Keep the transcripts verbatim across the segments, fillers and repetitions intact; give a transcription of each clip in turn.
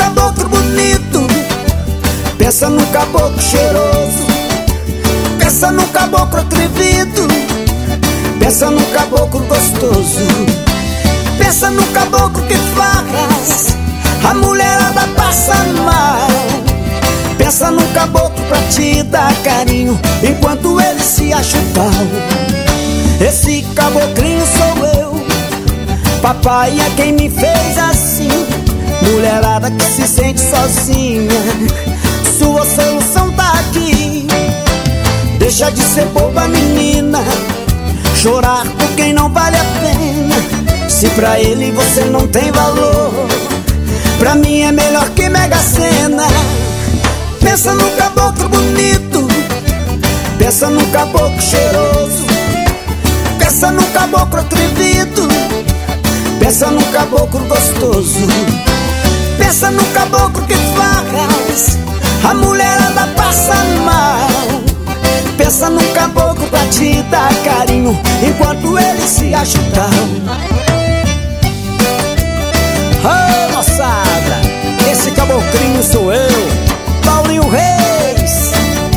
caboclo bonito, pensa num caboclo cheiroso. Pensa num caboclo atrevido, pensa num caboclo gostoso. Pensa num caboclo que faz a mulherada passa mal. Pensa num caboclo pra te dar carinho enquanto ele se acha o pau. Esse caboclinho sou eu, papai é quem me fez assim. Mulherada que se sente sozinha, sua solução tá aqui. Deixa de ser boba, menina, chorar por quem não vale a pena. Se pra ele você não tem valor, pra mim é melhor que Mega Sena. Pensa num caboclo bonito, pensa num caboclo cheiroso. Pensa num caboclo atrevido, pensa num caboclo gostoso. Pensa num caboclo que faz a mulherada passa mal. Pensa num caboclo pra te dar carinho enquanto ele se acha o tal. Ô, moçada, esse caboclinho sou eu, Paulinho Reis.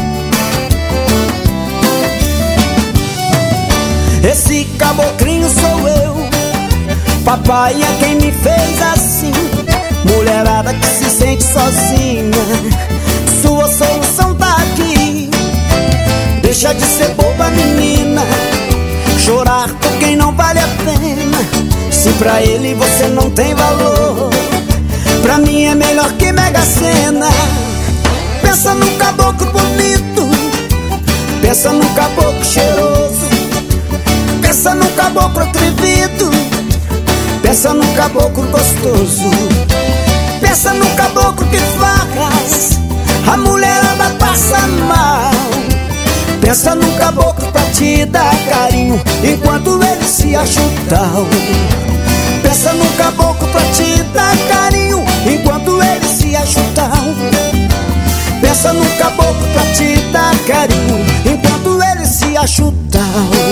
Esse caboclinho sou eu, papai é quem me fez assim. Mulherada que se sente sozinha, sua solução tá aqui. Deixa de ser boba, menina, chorar por quem não vale a pena. Se pra ele você não tem valor, pra mim é melhor que Mega Sena. Pensa num caboclo bonito, pensa num caboclo cheiroso. Pensa num caboclo atrevido, pensa num caboclo gostoso. Pensa num caboclo que faz a mulherada passa mal. Pensa num caboclo pra te dar carinho enquanto ele se acha o tal. Pensa num caboclo pra te dar carinho enquanto ele se acha o tal. Pensa num caboclo pra te dar carinho enquanto ele se acha o tal.